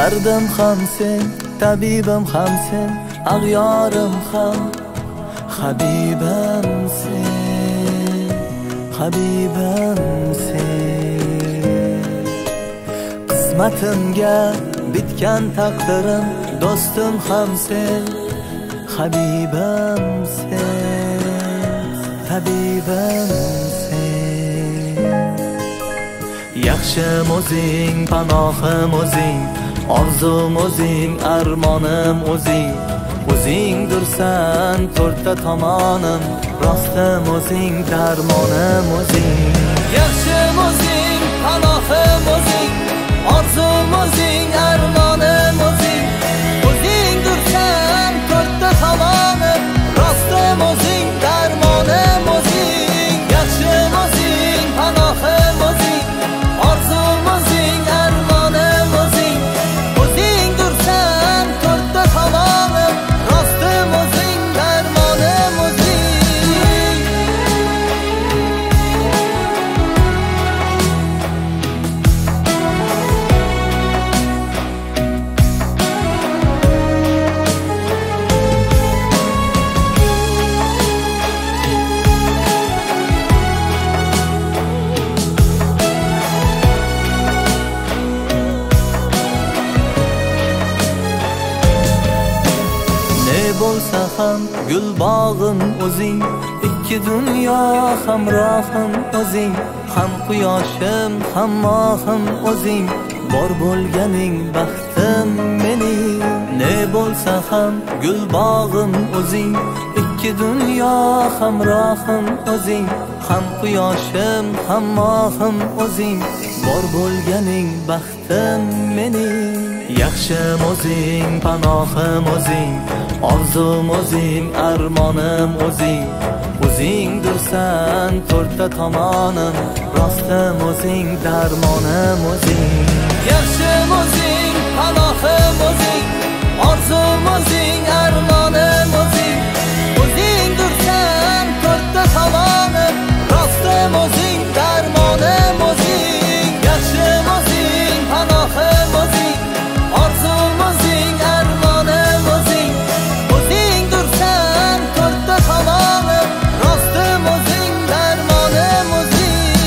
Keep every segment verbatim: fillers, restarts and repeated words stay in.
Dardim ham sen, tabibim ham sen, ag'yorim ham Habibam sen, Habibam sen. Qismatimga bitgan taqdirim, do'stim ham sen, Habibam sen, Habibam sen. Yaxshim o'zing, panohim o'zing, orzum o'zing, armonim o'zing. O'zingdirsan to'rtta tomonim, rostim o'zing, darmonim o'zing. Yaxshim o'zing, panohim o'zing, orzum o'zing, armonim o'zing. O'zingdirsan to'rtta tomonim, rostim o'zing, darmonim o'zing. Yaxshim o'zing, panohim o'zing, orzum o'zing, armonim o'zing. O'zingdirsan to'rtta tomonim, rostim o'zing, darmonim o'zing. Bo'lsa ham gul bog'im o'zing, ikki dunyo hamrohim o'zing. Ham quyoshim, ham mohim o'zing, bor bo'lganing baxtim mening. Ne bo'lsa ham gul bog'im o'zing, ikki dunyo hamrohim o'zing. Ham quyoshim, ham mohim o'zing, bor bo'lganing baxtim mening. Yaxshim o'zing, panohim o'zing, orzum o'zing, armonim o'zing. O'zingdirsan to'rtta tomonim, rostim o'zing, darmonim o'zing. Yaxshim o'zing, panohim o'zing, orzum o'zing, armonim o'zing. O'zingdirsan to'rtta tomonim, rostim o'zing, darmonim o'zing. Yaxshim o'zing, panohim o'zing, orzum o'zing, armonim o'zing. O'zingdirsan to'rtta tomonim, rostim o'zing, darmonim o'zing.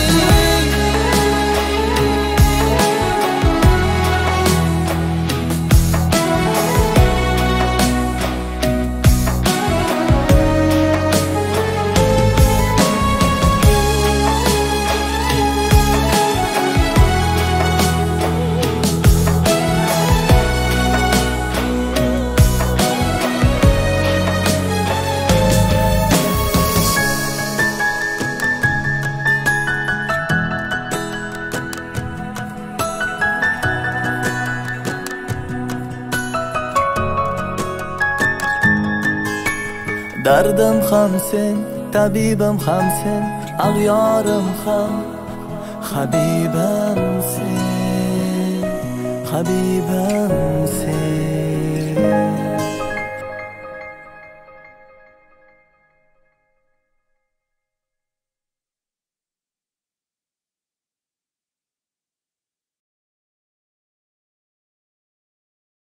Dardim ham sen, tabibim ham sen, ag'yorim ham Habibam sen, Habibam sen.